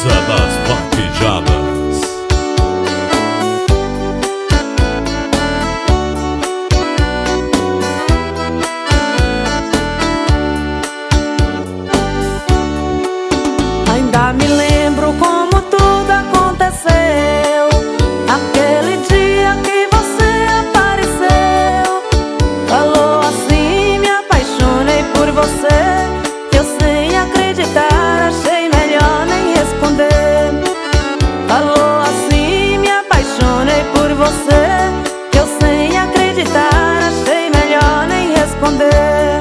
Casa das Vaquejadas. Ainda me lembro como tudo aconteceu, aquele dia que você apareceu. Falou assim, me apaixonei por você. Eu sem acreditar, achei melhor nem responder. Falou assim, me apaixonei por você. Eu sem acreditar, achei melhor nem responder.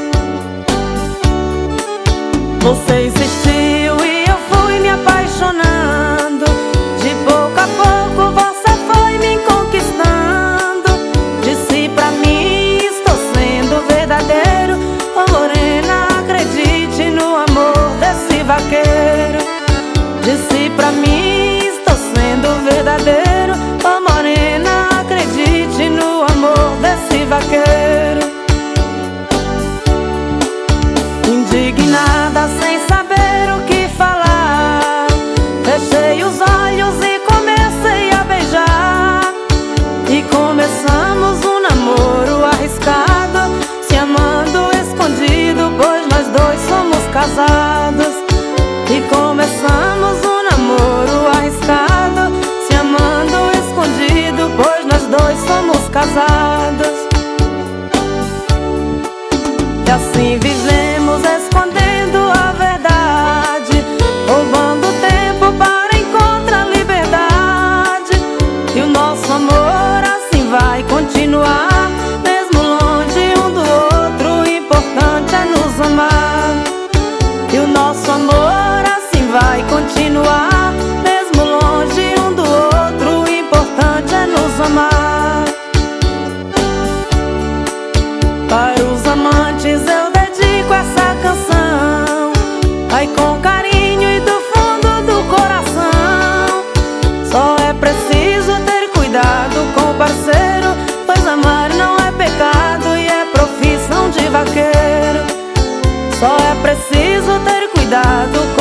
Você insistiu e eu fui me apaixonando. De pouco a pouco você foi me conquistando. Disse pra mim, estou sendo verdadeiro. Ô morena, acredite no amor desse vaqueiro. Disse pra mim, estou sendo verdadeiro. Ô morena, acredite no amor desse vaqueiro. Indignada, sem saber o que falar, fechei os olhos e comecei a beijar. E começamos um namoro arriscado, se amando escondido, pois nós dois somos casados. E começamos um namoro arriscado, se amando escondido, pois nós dois somos casados. E assim vivemos escondendo a verdade, roubando tempo para encontrar liberdade. E o nosso amor assim vai continuar, mesmo longe um do outro, o importante é nos amar. E o nosso amor assim vai continuar, mesmo longe um do outro, o importante é nos amar. Para os amantes eu dedico essa canção, ai com carinho e do fundo do coração. Só é preciso ter cuidado com o parceiro, pois amar não é pecado e é profissão de vaqueiro. Só é preciso ter cuidado